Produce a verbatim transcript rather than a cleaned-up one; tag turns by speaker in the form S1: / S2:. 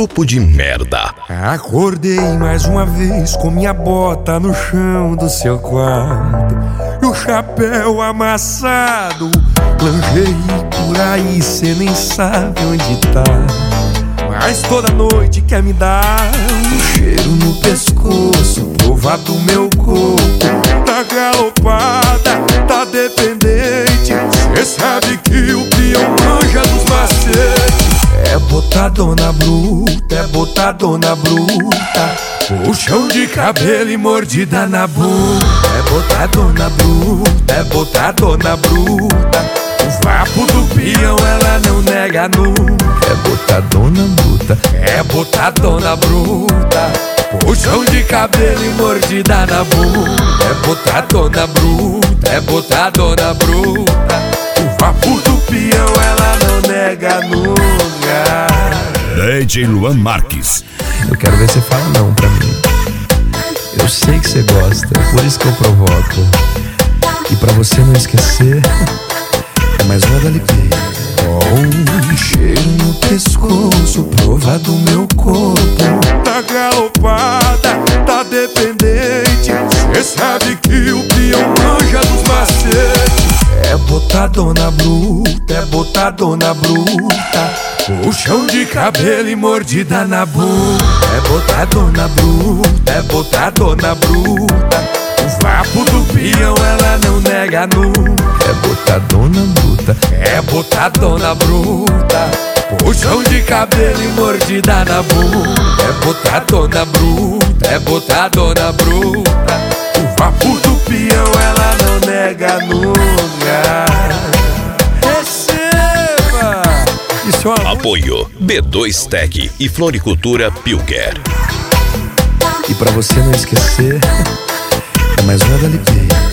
S1: grupo de merda.
S2: Acordei mais uma vez com minha bota no chão do seu quarto e o chapéu amassado. Lingerie por aí, cê nem sabe onde tá, mas toda noite quer me dar um cheiro no pescoço, provar do meu corpo. Tá galopada, tá dependente, cê sabe que o peão manja dos macetes. É botadona bruta, é botadona bruta, puxão de cabelo e mordida na bunda. É botadona bruta, é botadona bruta, o vapo do peão ela não nega nunca. É botadona bruta, é botadona bruta, puxão de cabelo e mordida na bunda. É botadona bruta, é botadona bruta, o vapo do peão ela não nega nunca.
S1: D J Luan Marques.
S2: Eu quero ver você falar não pra mim. Eu sei que você gosta, por isso que eu provoco. E pra você não esquecer, é mais uma da L P. Oh, um cheiro no pescoço, prova do meu corpo. Tá galopada, tá dependente, cê sabe que o peão manja dos macetes. É botadona bruta, é botadona bruta, puxão de cabelo e mordida na bunda. É botadona bruta, é botadona bruta, o vapo do peão ela não nega nunca. É botadona bruta, é botadona bruta, puxão de cabelo e mordida na bunda. É botadona bruta, é botadona bruta, o vapo do peão ela não nega nunca. Receba! Isso é
S1: Apoio B dois Tech e Floricultura Pilker.
S2: E pra você não esquecer, é mais uma da L P.